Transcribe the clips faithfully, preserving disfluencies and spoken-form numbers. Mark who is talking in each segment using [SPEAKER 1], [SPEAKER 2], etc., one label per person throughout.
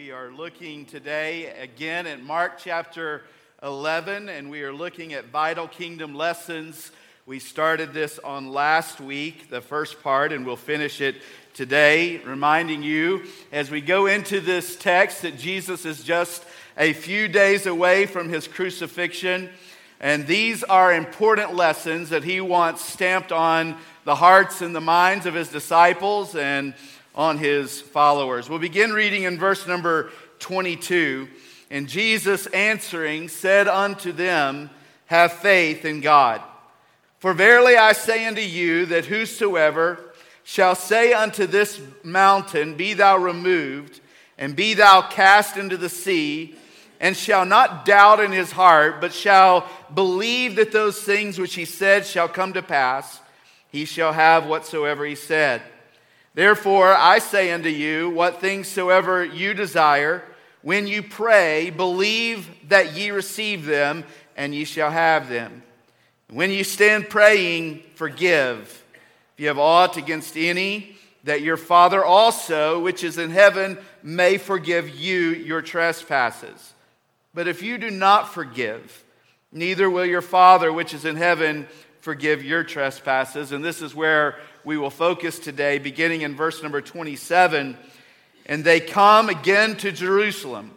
[SPEAKER 1] We are looking today again at Mark chapter eleven, and we are looking at vital kingdom lessons. We started this on last week, the first part, and we'll finish it today, reminding you as we go into this text that Jesus is just a few days away from his crucifixion, and these are important lessons that he wants stamped on the hearts and the minds of his disciples and on his followers. We'll begin reading in verse number twenty-two. And Jesus answering said unto them, Have faith in God. For verily I say unto you that whosoever shall say unto this mountain, Be thou removed, and be thou cast into the sea, and shall not doubt in his heart, but shall believe that those things which he said shall come to pass, he shall have whatsoever he said. Therefore I say unto you, what things soever you desire, when you pray, believe that ye receive them, and ye shall have them. When you stand praying, forgive, if you have aught against any, that your Father also, which is in heaven, may forgive you your trespasses. But if you do not forgive, neither will your Father, which is in heaven, forgive your trespasses. And this is where we will focus today, beginning in verse number twenty-seven. And they come again to Jerusalem.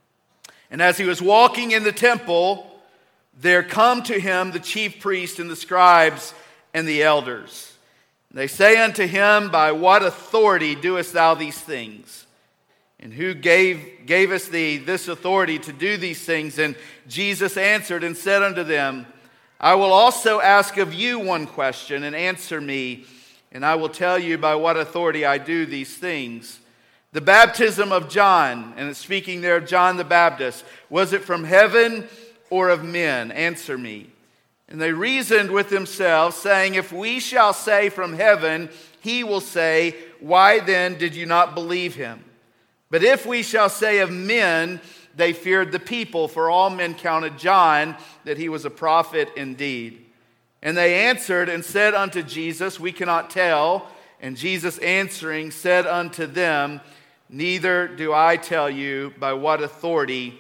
[SPEAKER 1] And as he was walking in the temple, there come to him the chief priests and the scribes and the elders. They say unto him, By what authority doest thou these things? And who gave, gavest thee this authority to do these things? And Jesus answered and said unto them, I will also ask of you one question, and answer me, and I will tell you by what authority I do these things. The baptism of John, and it's speaking there of John the Baptist, was it from heaven or of men? Answer me. And they reasoned with themselves, saying, If we shall say from heaven, he will say, Why then did you not believe him? But if we shall say of men, they feared the people, for all men counted John that he was a prophet indeed. And they answered and said unto Jesus, We cannot tell. And Jesus answering said unto them, Neither do I tell you by what authority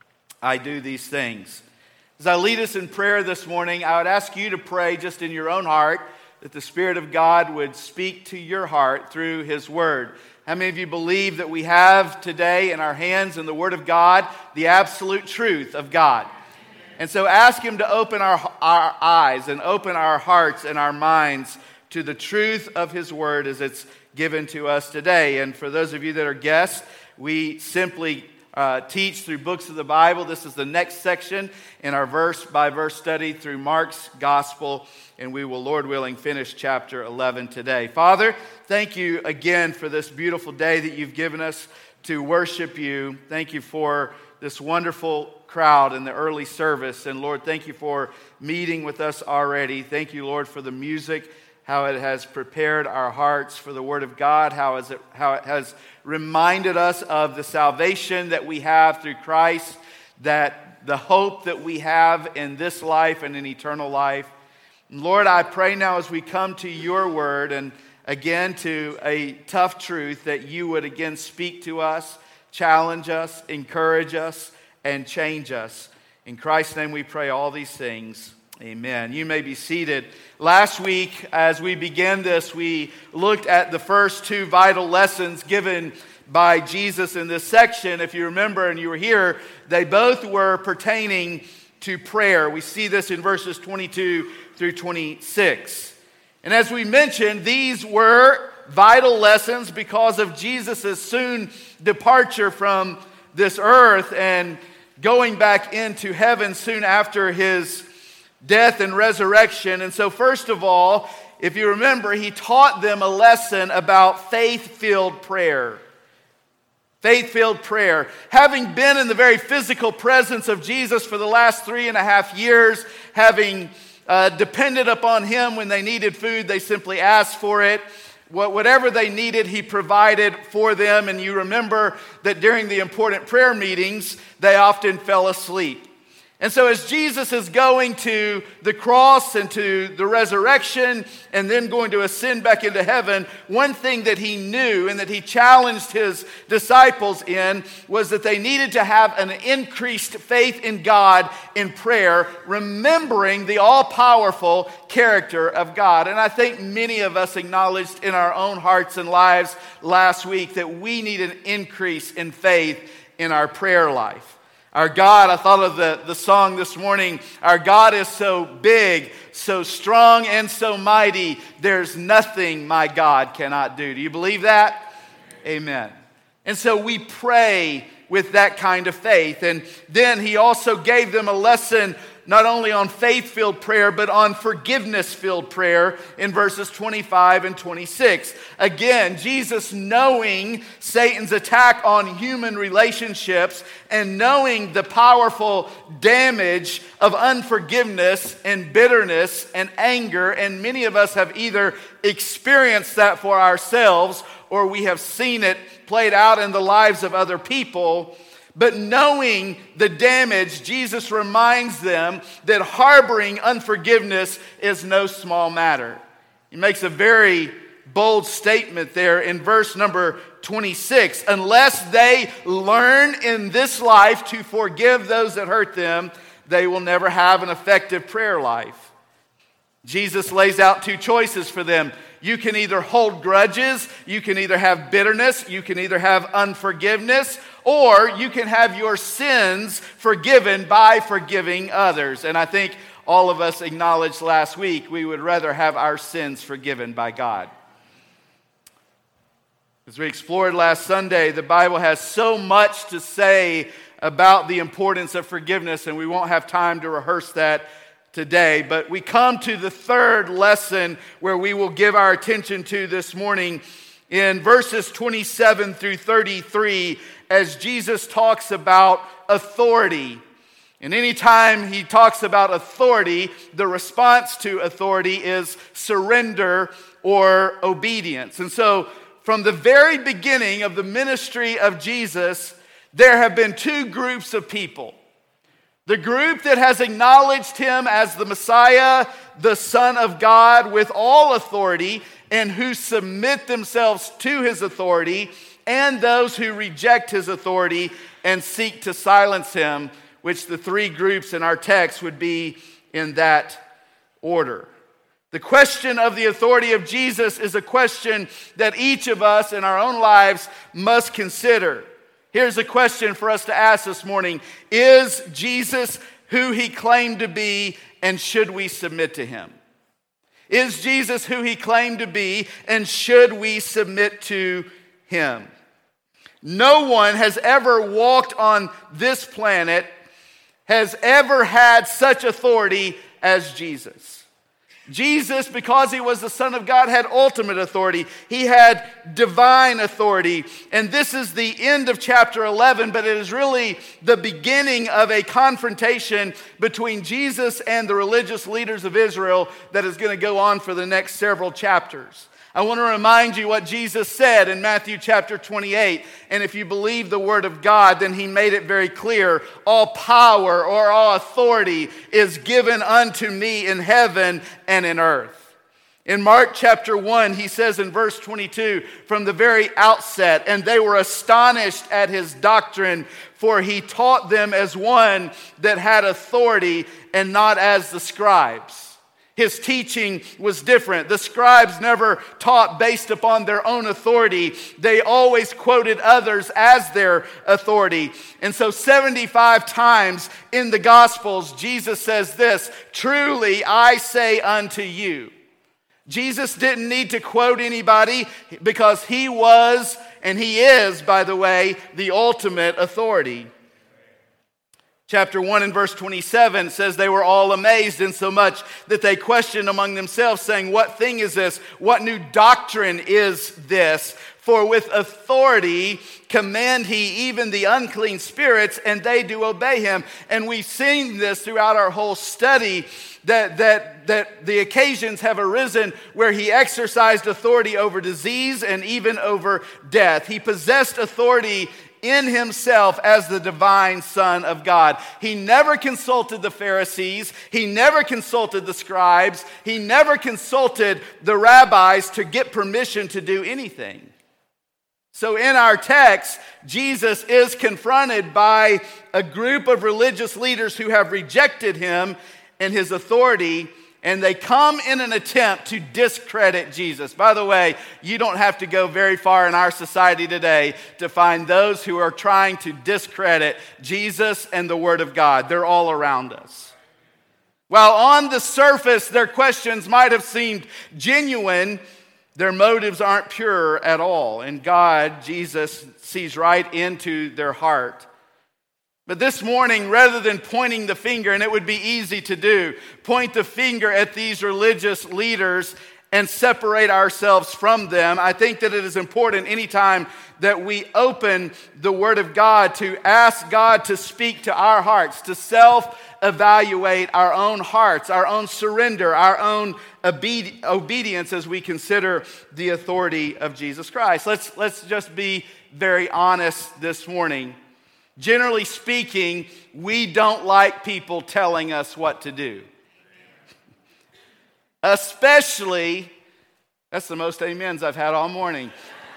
[SPEAKER 1] I do these things. As I lead us in prayer this morning, I would ask you to pray just in your own heart that the Spirit of God would speak to your heart through his word. How many of you believe that we have today in our hands in the Word of God the absolute truth of God? And so ask him to open our, our eyes and open our hearts and our minds to the truth of his word as it's given to us today. And for those of you that are guests, we simply uh, teach through books of the Bible. This is the next section in our verse-by-verse study through Mark's gospel. And we will, Lord willing, finish chapter eleven today. Father, thank you again for this beautiful day that you've given us to worship you. Thank you for this wonderful crowd in the early service. And Lord, thank you for meeting with us already. Thank you, Lord, for the music, how it has prepared our hearts for the Word of God, how is it, how it has reminded us of the salvation that we have through Christ, that the hope that we have in this life and in eternal life. Lord, I pray now as we come to your word and again to a tough truth that you would again speak to us, challenge us, encourage us, and change us. In Christ's name we pray all these things. Amen. You may be seated. Last week, as we began this, we looked at the first two vital lessons given by Jesus in this section. If you remember and you were here, they both were pertaining to prayer. We see this in verses twenty-two through twenty-six. And as we mentioned, these were vital lessons because of Jesus' soon departure from this earth and going back into heaven soon after his death and resurrection. And so first of all, if you remember, he taught them a lesson about faith-filled prayer. Faith-filled prayer. Having been in the very physical presence of Jesus for the last three and a half years, having uh, depended upon him when they needed food, they simply asked for it. Whatever they needed, he provided for them. And you remember that during the important prayer meetings, they often fell asleep. And so as Jesus is going to the cross and to the resurrection and then going to ascend back into heaven, one thing that he knew and that he challenged his disciples in was that they needed to have an increased faith in God in prayer, remembering the all-powerful character of God. And I think many of us acknowledged in our own hearts and lives last week that we need an increase in faith in our prayer life. Our God, I thought of the, the song this morning, our God is so big, so strong, and so mighty, there's nothing my God cannot do. Do you believe that? Amen. And so we pray with that kind of faith. And then he also gave them a lesson not only on faith-filled prayer, but on forgiveness-filled prayer in verses twenty-five and twenty-six. Again, Jesus, knowing Satan's attack on human relationships and knowing the powerful damage of unforgiveness and bitterness and anger, and many of us have either experienced that for ourselves or we have seen it played out in the lives of other people. But knowing the damage, Jesus reminds them that harboring unforgiveness is no small matter. He makes a very bold statement there in verse number twenty-six. Unless they learn in this life to forgive those that hurt them, they will never have an effective prayer life. Jesus lays out two choices for them. You can either hold grudges, you can either have bitterness, you can either have unforgiveness, or you can have your sins forgiven by forgiving others. And I think all of us acknowledged last week we would rather have our sins forgiven by God. As we explored last Sunday, the Bible has so much to say about the importance of forgiveness, and we won't have time to rehearse that today, but we come to the third lesson where we will give our attention to this morning in verses twenty-seven through thirty-three as Jesus talks about authority. And anytime he talks about authority, the response to authority is surrender or obedience. And so from the very beginning of the ministry of Jesus, there have been two groups of people. The group that has acknowledged him as the Messiah, the Son of God with all authority, and who submit themselves to his authority, and those who reject his authority and seek to silence him, which the three groups in our text would be in that order. The question of the authority of Jesus is a question that each of us in our own lives must consider. Here's a question for us to ask this morning. Is Jesus who he claimed to be, and should we submit to him? Is Jesus who he claimed to be, and should we submit to him? No one has ever walked on this planet, has ever had such authority as Jesus. Jesus, because he was the Son of God, had ultimate authority. He had divine authority. And this is the end of chapter eleven, but it is really the beginning of a confrontation between Jesus and the religious leaders of Israel that is going to go on for the next several chapters. I want to remind you what Jesus said in Matthew chapter twenty-eight. And if you believe the word of God, then he made it very clear. All power or all authority is given unto me in heaven and in earth. In Mark chapter one, he says in verse twenty-two, from the very outset, and they were astonished at his doctrine, for he taught them as one that had authority and not as the scribes. His teaching was different. The scribes never taught based upon their own authority. They always quoted others as their authority. And so seventy-five times in the Gospels, Jesus says this, truly I say unto you. Jesus didn't need to quote anybody because he was, and he is, by the way, the ultimate authority. Chapter one and verse twenty-seven says they were all amazed insomuch that they questioned among themselves, saying, what thing is this? What new doctrine is this? For with authority command he even the unclean spirits, and they do obey him. And we've seen this throughout our whole study, that, that, that the occasions have arisen where he exercised authority over disease and even over death. He possessed authority in himself as the divine Son of God. He never consulted the Pharisees. He never consulted the scribes. He never consulted the rabbis to get permission to do anything. So in our text, Jesus is confronted by a group of religious leaders who have rejected him and his authority, and they come in an attempt to discredit Jesus. By the way, you don't have to go very far in our society today to find those who are trying to discredit Jesus and the Word of God. They're all around us. While on the surface their questions might have seemed genuine, their motives aren't pure at all. And God, Jesus, sees right into their heart. But this morning, rather than pointing the finger, and it would be easy to do, point the finger at these religious leaders and separate ourselves from them, I think that it is important anytime that we open the Word of God to ask God to speak to our hearts, to self-evaluate our own hearts, our own surrender, our own obedi- obedience as we consider the authority of Jesus Christ. Let's, let's just be very honest this morning. Generally speaking, we don't like people telling us what to do. Especially, that's the most amens I've had all morning.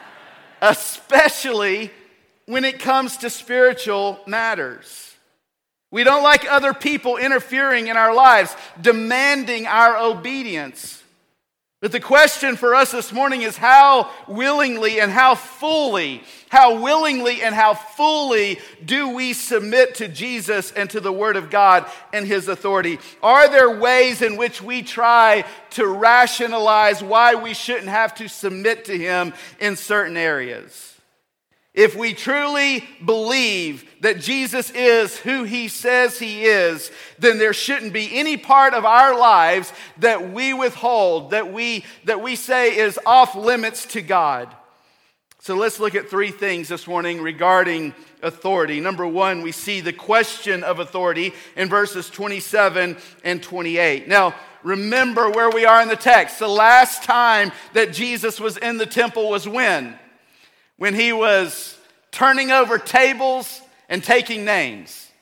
[SPEAKER 1] Especially when it comes to spiritual matters. We don't like other people interfering in our lives, demanding our obedience. But the question for us this morning is how willingly and how fully, how willingly and how fully do we submit to Jesus and to the Word of God and His authority? Are there ways in which we try to rationalize why we shouldn't have to submit to Him in certain areas? If we truly believe that Jesus is who He says He is, then there shouldn't be any part of our lives that we withhold, that we, that we say is off limits to God. So let's look at three things this morning regarding authority. Number one, we see the question of authority in verses twenty-seven and twenty-eight. Now, remember where we are in the text. The last time that Jesus was in the temple was when? When he was turning over tables and taking names.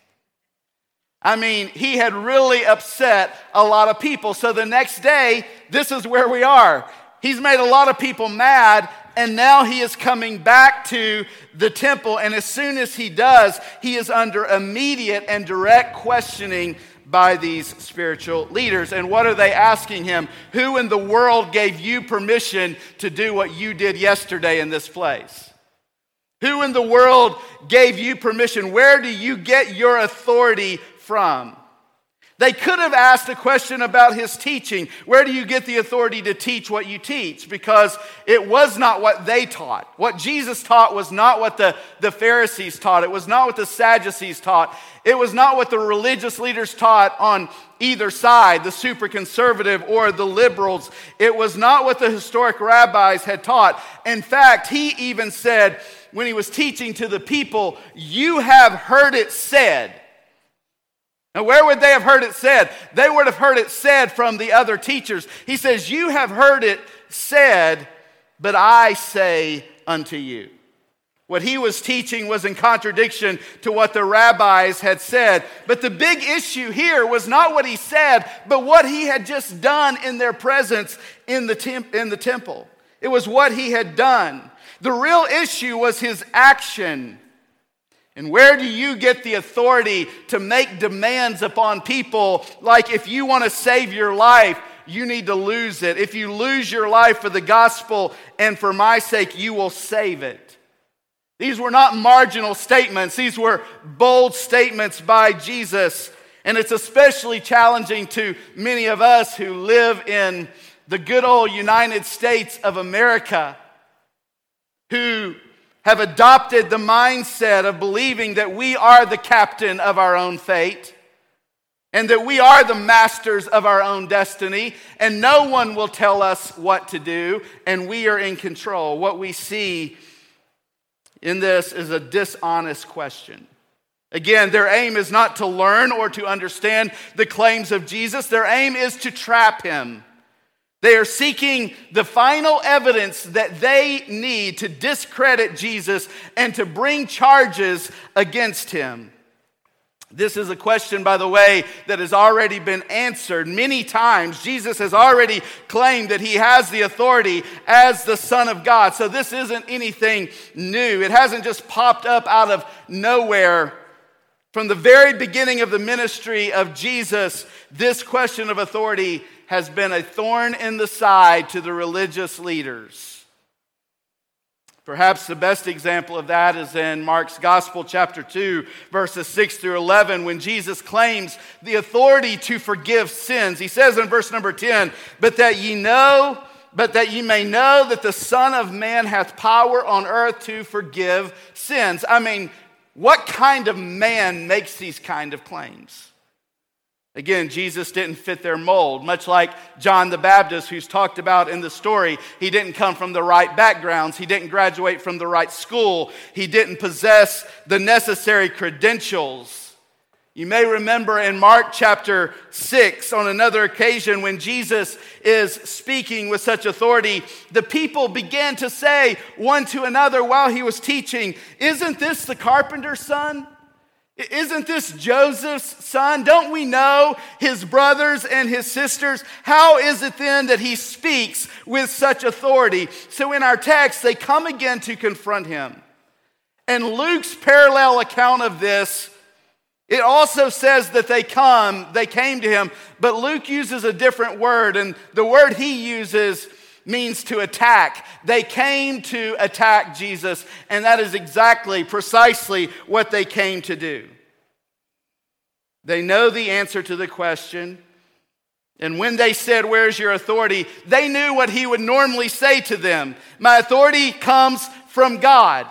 [SPEAKER 1] I mean, he had really upset a lot of people. So the next day, this is where we are. He's made a lot of people mad, and now he is coming back to the temple. And as soon as he does, he is under immediate and direct questioning by these spiritual leaders. And what are they asking him? Who in the world gave you permission to do what you did yesterday in this place? Who in the world gave you permission? Where do you get your authority from? They could have asked a question about his teaching. Where do you get the authority to teach what you teach? Because it was not what they taught. What Jesus taught was not what the, the Pharisees taught. It was not what the Sadducees taught. It was not what the religious leaders taught on either side, the super conservative or the liberals. It was not what the historic rabbis had taught. In fact, he even said, when he was teaching to the people, you have heard it said. Now, where would they have heard it said? They would have heard it said from the other teachers. He says, you have heard it said, but I say unto you. What he was teaching was in contradiction to what the rabbis had said. But the big issue here was not what he said, but what he had just done in their presence in the, temp- in the temple. It was what he had done. The real issue was his action. And where do you get the authority to make demands upon people like if you want to save your life, you need to lose it. If you lose your life for the gospel and for my sake, you will save it. These were not marginal statements. These were bold statements by Jesus. And it's especially challenging to many of us who live in the good old United States of America, who have adopted the mindset of believing that we are the captain of our own fate and that we are the masters of our own destiny and no one will tell us what to do and we are in control. What we see in this is a dishonest question. Again, their aim is not to learn or to understand the claims of Jesus. Their aim is to trap him. They are seeking the final evidence that they need to discredit Jesus and to bring charges against him. This is a question, by the way, that has already been answered many times. Jesus has already claimed that he has the authority as the Son of God. So this isn't anything new. It hasn't just popped up out of nowhere. From the very beginning of the ministry of Jesus, this question of authority has been a thorn in the side to the religious leaders. Perhaps the best example of that is in Mark's Gospel, chapter two, verses six through eleven, when Jesus claims the authority to forgive sins. He says in verse number ten, "But that ye know, but that ye may know that the Son of Man hath power on earth to forgive sins." I mean, what kind of man makes these kind of claims? Again, Jesus didn't fit their mold. Much like John the Baptist, who's talked about in the story, he didn't come from the right backgrounds. He didn't graduate from the right school. He didn't possess the necessary credentials. You may remember in Mark chapter six, on another occasion when Jesus is speaking with such authority, the people began to say one to another while he was teaching, "Isn't this the carpenter's son? Isn't this Joseph's son? Don't we know his brothers and his sisters? How is it then that he speaks with such authority?" So in our text, they come again to confront him. And Luke's parallel account of this, it also says that they come, they came to him, but Luke uses a different word, and the word he uses means to attack. They came to attack Jesus, and that is exactly, precisely what they came to do. They know the answer to the question, and when they said, "Where's your authority?" they knew what he would normally say to them. "My authority comes from God."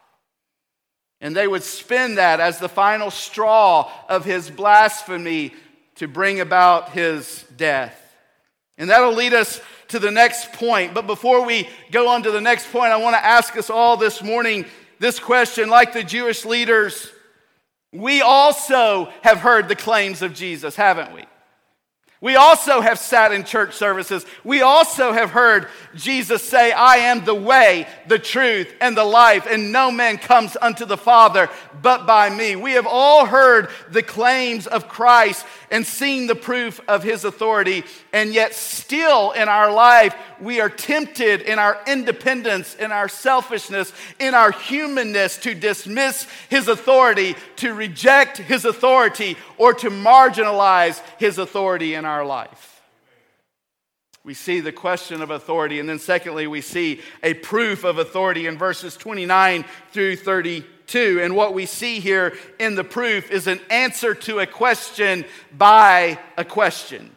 [SPEAKER 1] And they would spin that as the final straw of his blasphemy to bring about his death. And that'll lead us to the next point. But before we go on to the next point, I want to ask us all this morning this question. Like the Jewish leaders, we also have heard the claims of Jesus, haven't we? We also have sat in church services. We also have heard Jesus say, "I am the way, the truth, and the life, and no man comes unto the Father but by me." We have all heard the claims of Christ and seen the proof of his authority, and yet still in our life, we are tempted in our independence, in our selfishness, in our humanness to dismiss his authority, to reject his authority, or to marginalize his authority in our life. We see the question of authority, and then secondly, we see a proof of authority in verses twenty-nine through thirty-two. And what we see here in the proof is an answer to a question by a question.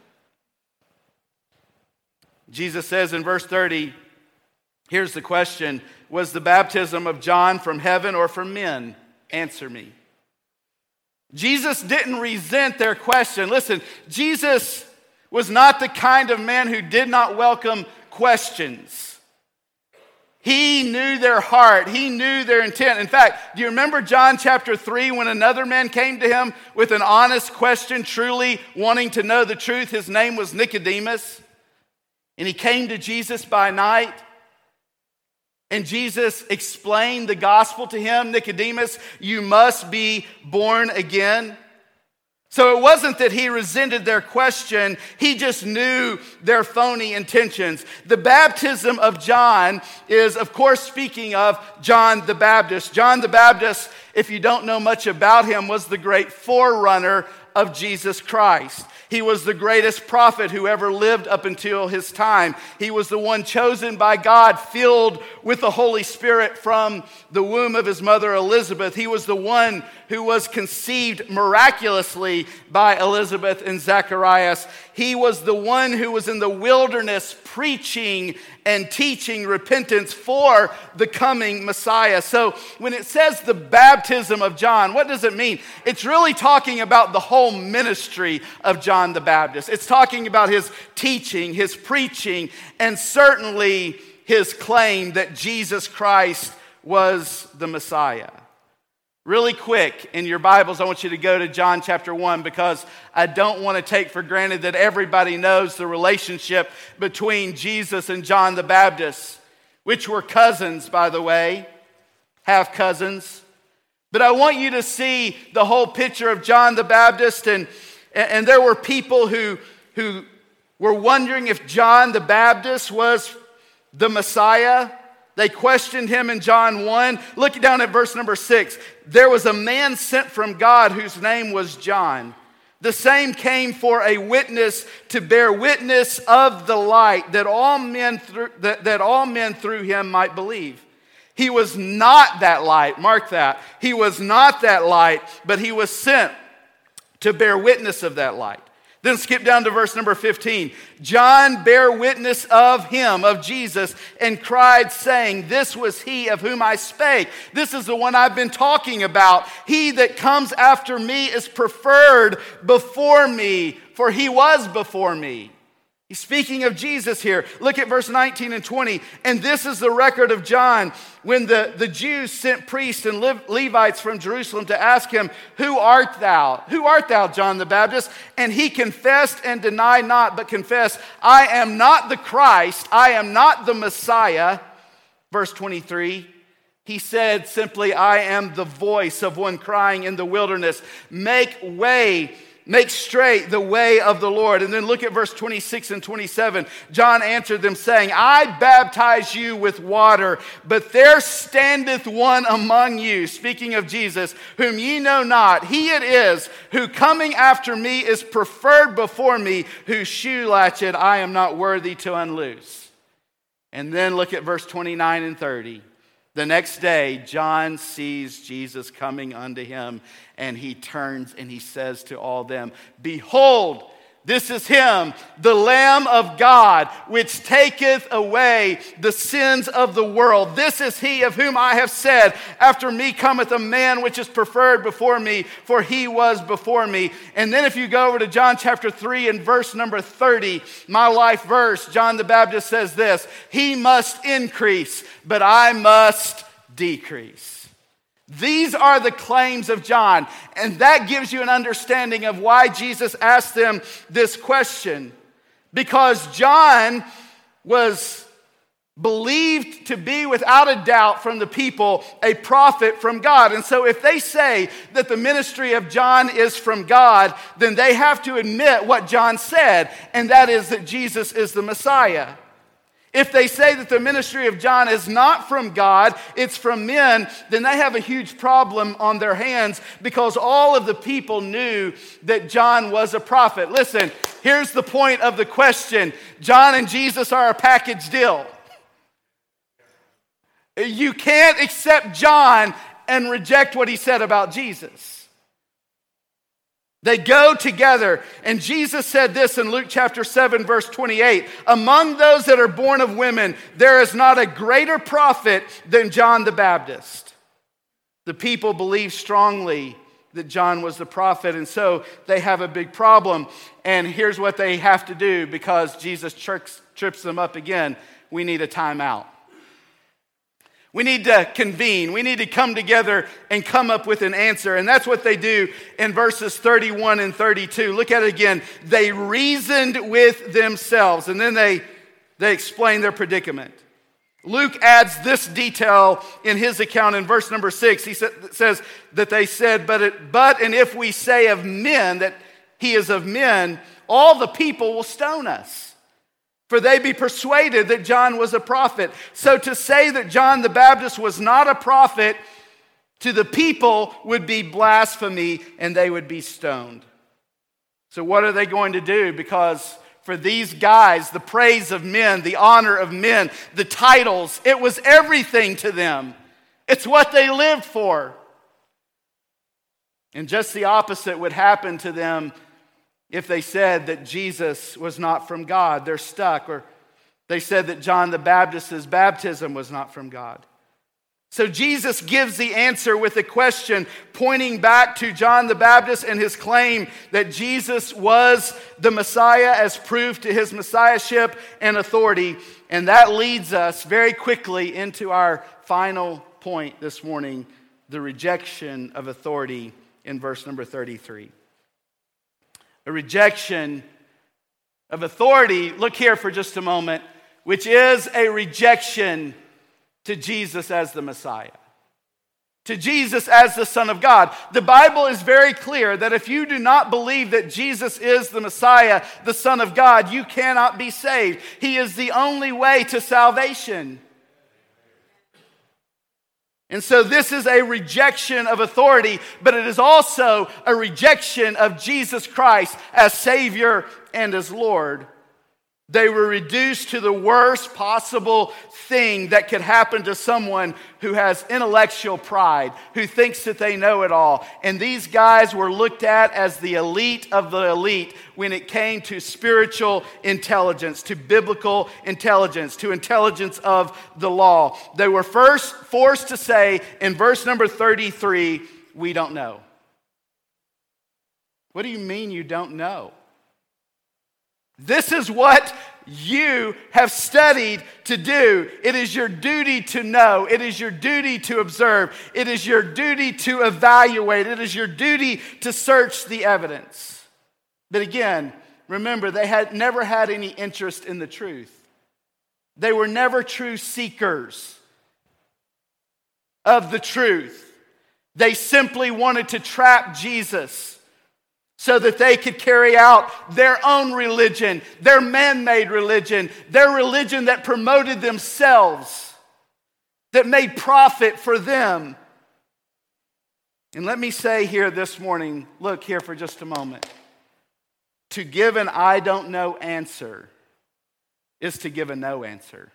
[SPEAKER 1] Jesus says in verse thirty, here's the question: "Was the baptism of John from heaven or from men? Answer me." Jesus didn't resent their question. Listen, Jesus was not the kind of man who did not welcome questions. He knew their heart. He knew their intent. In fact, do you remember John chapter three when another man came to him with an honest question, truly wanting to know the truth? His name was Nicodemus. And he came to Jesus by night. And Jesus explained the gospel to him. "Nicodemus, you must be born again." So it wasn't that he resented their question. He just knew their phony intentions. The baptism of John is, of course, speaking of John the Baptist. John the Baptist, if you don't know much about him, was the great forerunner of Jesus Christ. He was the greatest prophet who ever lived up until his time. He was the one chosen by God, filled with the Holy Spirit from the womb of his mother Elizabeth. He was the one who was conceived miraculously by Elizabeth and Zacharias. He was the one who was in the wilderness preaching and teaching repentance for the coming Messiah. So when it says the baptism of John, what does it mean? It's really talking about the whole ministry of John the Baptist. It's talking about his teaching, his preaching, and certainly his claim that Jesus Christ was the Messiah. Really quick, in your Bibles, I want you to go to John chapter one because I don't want to take for granted that everybody knows the relationship between Jesus and John the Baptist, which were cousins, by the way, half cousins. But I want you to see the whole picture of John the Baptist, and, and there were people who, who were wondering if John the Baptist was the Messiah. They questioned him in John one. Look down at verse number six. There was a man sent from God whose name was John. The same came for a witness to bear witness of the light, that all men through, that, that all men through him might believe. He was not that light. Mark that. He was not that light, but he was sent to bear witness of that light. Then skip down to verse number fifteen. John bare witness of him, of Jesus, and cried, saying, this was he of whom I spake. This is the one I've been talking about. He that comes after me is preferred before me, for he was before me. He's speaking of Jesus here. Look at verse nineteen and twenty. And this is the record of John when the, the Jews sent priests and Levites from Jerusalem to ask him, who art thou? Who art thou, John the Baptist? And he confessed and denied not, but confessed, I am not the Christ. I am not the Messiah. Verse twenty-three. He said simply, I am the voice of one crying in the wilderness, make way, make straight the way of the Lord. And then look at verse twenty-six and twenty-seven. John answered them saying, I baptize you with water, but there standeth one among you, speaking of Jesus, whom ye know not. He it is who coming after me is preferred before me, whose shoe latchet I am not worthy to unloose. And then look at verse twenty-nine and thirty. The next day, John sees Jesus coming unto him, and he turns and he says to all them, behold, this is him, the Lamb of God, which taketh away the sins of the world. This is he of whom I have said, after me cometh a man which is preferred before me, for he was before me. And then if you go over to John chapter three and verse number thirty, my life verse, John the Baptist says this, he must increase, but I must decrease. These are the claims of John, and that gives you an understanding of why Jesus asked them this question. Because John was believed to be, without a doubt from the people, a prophet from God. And so if they say that the ministry of John is from God, then they have to admit what John said, and that is that Jesus is the Messiah. If they say that the ministry of John is not from God, it's from men, then they have a huge problem on their hands because all of the people knew that John was a prophet. Listen, here's the point of the question. John and Jesus are a package deal. You can't accept John and reject what he said about Jesus. They go together. And Jesus said this in Luke chapter seven, verse twenty-eight. Among those that are born of women, there is not a greater prophet than John the Baptist. The people believe strongly that John was the prophet, and so they have a big problem. And here's what they have to do because Jesus trips, trips them up again. We need a timeout. We need to convene. We need to come together and come up with an answer. And that's what they do in verses thirty-one and thirty-two. Look at it again. They reasoned with themselves. And then they, they explain their predicament. Luke adds this detail in his account in verse number six. He says that they said, but, it, but and if we say of men that he is of men, all the people will stone us. For they be persuaded that John was a prophet. So to say that John the Baptist was not a prophet to the people would be blasphemy and they would be stoned. So what are they going to do? Because for these guys, the praise of men, the honor of men, the titles, it was everything to them. It's what they lived for. And just the opposite would happen to them if they said that Jesus was not from God. They're stuck. Or they said that John the Baptist's baptism was not from God. So Jesus gives the answer with a question pointing back to John the Baptist and his claim that Jesus was the Messiah as proved to his messiahship and authority. And that leads us very quickly into our final point this morning, the rejection of authority in verse number thirty-three. A rejection of authority, look here for just a moment, which is a rejection to Jesus as the Messiah, to Jesus as the Son of God. The Bible is very clear that if you do not believe that Jesus is the Messiah, the Son of God, you cannot be saved. He is the only way to salvation. And so this is a rejection of authority, but it is also a rejection of Jesus Christ as Savior and as Lord. They were reduced to the worst possible thing that could happen to someone who has intellectual pride, who thinks that they know it all. And these guys were looked at as the elite of the elite when it came to spiritual intelligence, to biblical intelligence, to intelligence of the law. They were first forced to say in verse number thirty-three, we don't know. What do you mean you don't know? This is what you have studied to do. It is your duty to know. It is your duty to observe. It is your duty to evaluate. It is your duty to search the evidence. But again, remember, they had never had any interest in the truth. They were never true seekers of the truth. They simply wanted to trap Jesus so that they could carry out their own religion, their man-made religion, their religion that promoted themselves, that made profit for them. And let me say here this morning, look here for just a moment. To give an I don't know answer is to give a no answer.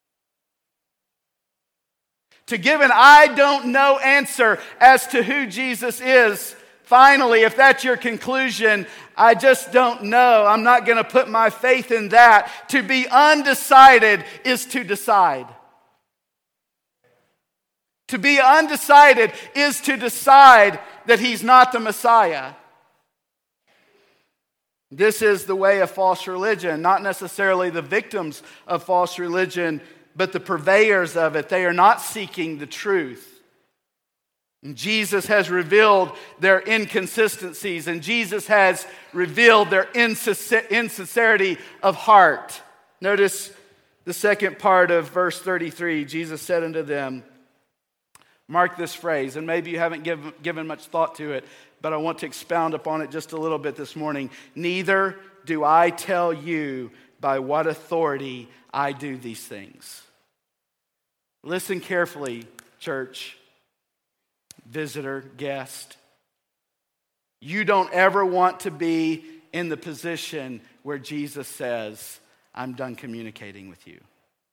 [SPEAKER 1] To give an I don't know answer as to who Jesus is, finally, if that's your conclusion, I just don't know, I'm not going to put my faith in that. To be undecided is to decide. To be undecided is to decide that he's not the Messiah. This is the way of false religion, not necessarily the victims of false religion, but the purveyors of it. They are not seeking the truth. And Jesus has revealed their inconsistencies, and Jesus has revealed their insincerity of heart. Notice the second part of verse thirty-three. Jesus said unto them, mark this phrase, and maybe you haven't given, given much thought to it, but I want to expound upon it just a little bit this morning. Neither do I tell you by what authority I do these things. Listen carefully, church. Visitor, guest. You don't ever want to be in the position where Jesus says, I'm done communicating with you.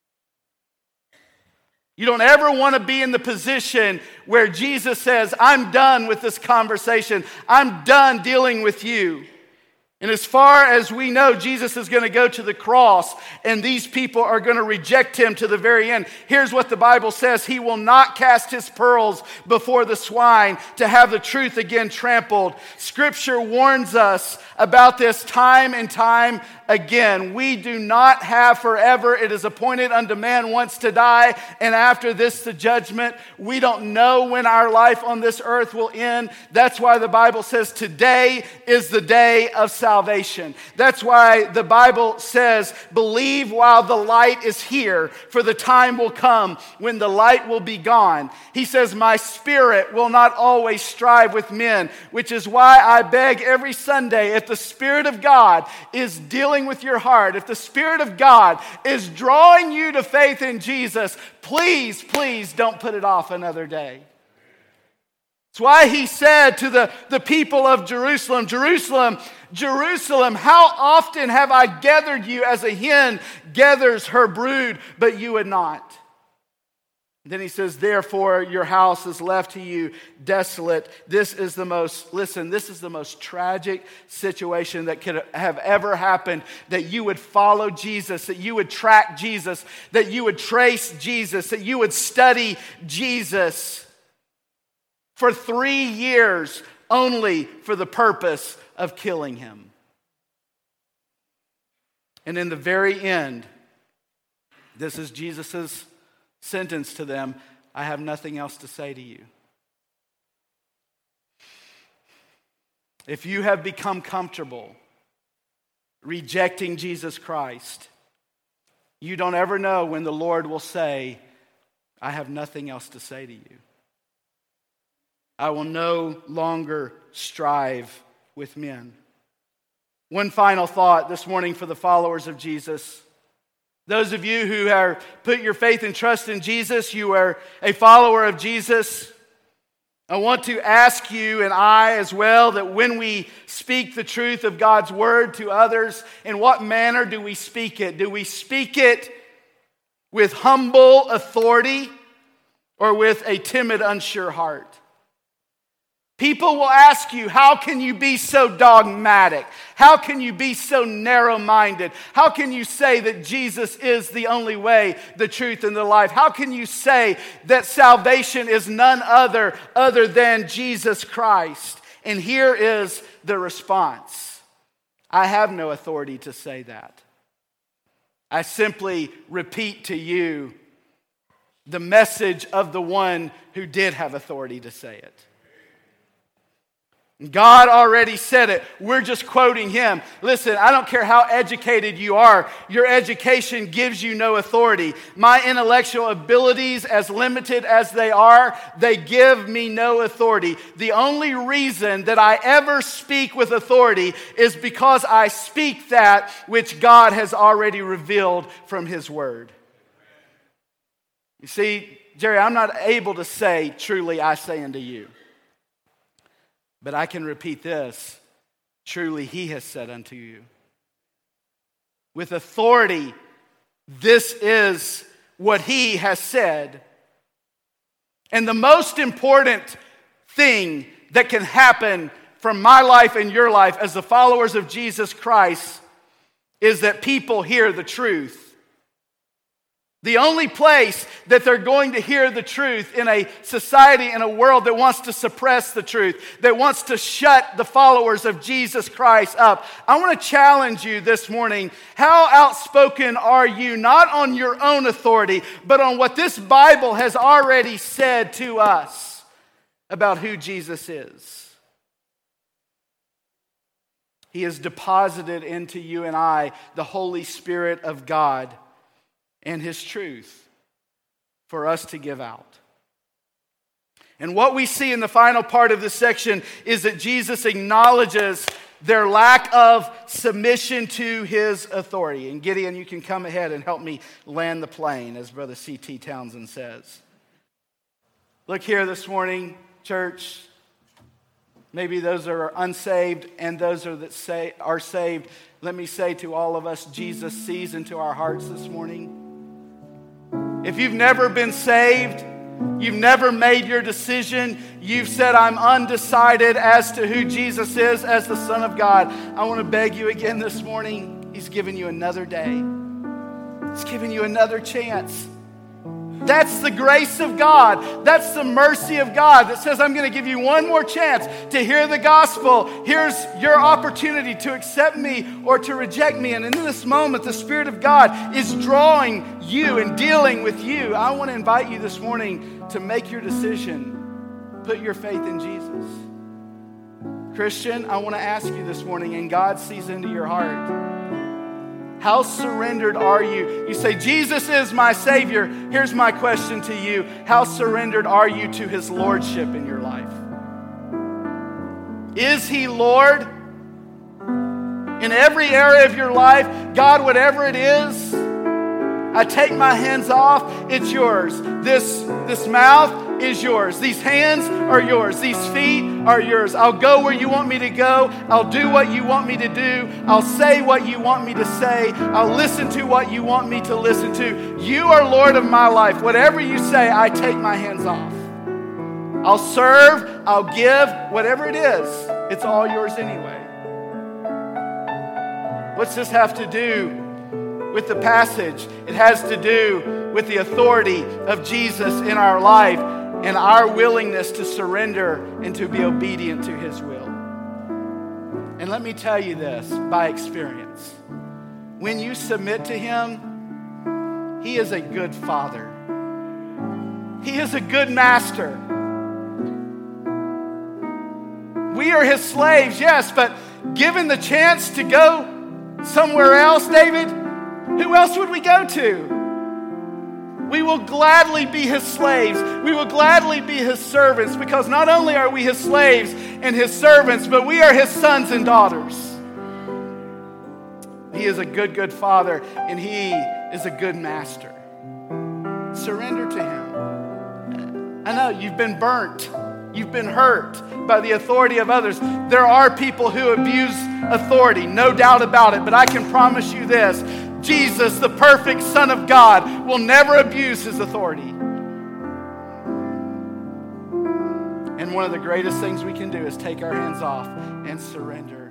[SPEAKER 1] You don't ever want to be in the position where Jesus says, I'm done with this conversation. I'm done dealing with you. And as far as we know, Jesus is going to go to the cross, and these people are going to reject him to the very end. Here's what the Bible says. He will not cast his pearls before the swine to have the truth again trampled. Scripture warns us about this time and time again. We do not have forever. It is appointed unto man once to die, and after this the judgment. We don't know when our life on this earth will end. That's why the Bible says today is the day of salvation. Salvation. That's why the Bible says, believe while the light is here, for the time will come when the light will be gone. He says, my spirit will not always strive with men, which is why I beg every Sunday, if the Spirit of God is dealing with your heart, if the Spirit of God is drawing you to faith in Jesus, please, please don't put it off another day. That's why he said to the, the people of Jerusalem, Jerusalem, Jerusalem, how often have I gathered you as a hen gathers her brood, but you would not. Then he says, therefore your house is left to you desolate. This is the most, listen, this is the most tragic situation that could have ever happened, that you would follow Jesus, that you would track Jesus, that you would trace Jesus, that you would study Jesus for three years only for the purpose of killing him. And in the very end, this is Jesus' sentence to them, I have nothing else to say to you.
[SPEAKER 2] If you have become comfortable rejecting Jesus Christ, you don't ever know when the Lord will say, I have nothing else to say to you. I will no longer strive with men. One final thought this morning for the followers of Jesus. Those of you who have put your faith and trust in Jesus, you are a follower of Jesus. I want to ask you and I as well that when we speak the truth of God's word to others, in what manner do we speak it? Do we speak it with humble authority or with a timid, unsure heart? People will ask you, how can you be so dogmatic? How can you be so narrow-minded? How can you say that Jesus is the only way, the truth, and the life? How can you say that salvation is none other other than Jesus Christ? And here is the response. I have no authority to say that. I simply repeat to you the message of the one who did have authority to say it. God already said it. We're just quoting him. Listen, I don't care how educated you are. Your education gives you no authority. My intellectual abilities, as limited as they are, they give me no authority. The only reason that I ever speak with authority is because I speak that which God has already revealed from his word. You see, Jerry, I'm not able to say, truly I say unto you. But I can repeat this, truly he has said unto you. With authority, this is what he has said. And the most important thing that can happen from my life and your life as the followers of Jesus Christ is that people hear the truth. The only place that they're going to hear the truth in a society, in a world that wants to suppress the truth, that wants to shut the followers of Jesus Christ up. I want to challenge you this morning. How outspoken are you, not on your own authority, but on what this Bible has already said to us about who Jesus is? He has deposited into you and I the Holy Spirit of God and his truth for us to give out. And what we see in the final part of this section is that Jesus acknowledges their lack of submission to his authority. And Gideon, you can come ahead and help me land the plane, as Brother C T Townsend says. Look here this morning, church. Maybe those are unsaved and those are that say are saved. Let me say to all of us, Jesus sees into our hearts this morning. If you've never been saved, you've never made your decision, you've said, I'm undecided as to who Jesus is as the Son of God, I want to beg you again this morning, he's given you another day. He's given you another chance. That's the grace of God. That's the mercy of God that says, I'm going to give you one more chance to hear the gospel. Here's your opportunity to accept me or to reject me. And in this moment, the Spirit of God is drawing you and dealing with you. I want to invite you this morning to make your decision. Put your faith in Jesus. Christian, I want to ask you this morning, and God sees into your heart. How surrendered are you? You say, Jesus is my Savior. Here's my question to you. How surrendered are you to his lordship in your life? Is he Lord in every area of your life? God, whatever it is, I take my hands off, it's yours. This, this mouth is yours. These hands are yours. These feet are yours. I'll go where you want me to go. I'll do what you want me to do. I'll say what you want me to say. I'll listen to what you want me to listen to. You are Lord of my life. Whatever you say, I take my hands off. I'll serve. I'll give. Whatever it is, it's all yours anyway. What's this have to do with the passage? It has to do with the authority of Jesus in our life and our willingness to surrender and to be obedient to his will. And let me tell you this by experience. When you submit to him, he is a good father. He is a good master. We are his slaves, yes, but given the chance to go somewhere else, David, who else would we go to? We will gladly be his slaves. We will gladly be his servants, because not only are we his slaves and his servants, but we are his sons and daughters. He is a good, good father, and he is a good master. Surrender to him. I know you've been burnt. You've been hurt by the authority of others. There are people who abuse authority, no doubt about it. But I can promise you this: Jesus, the perfect Son of God, will never abuse his authority. And one of the greatest things we can do is take our hands off and surrender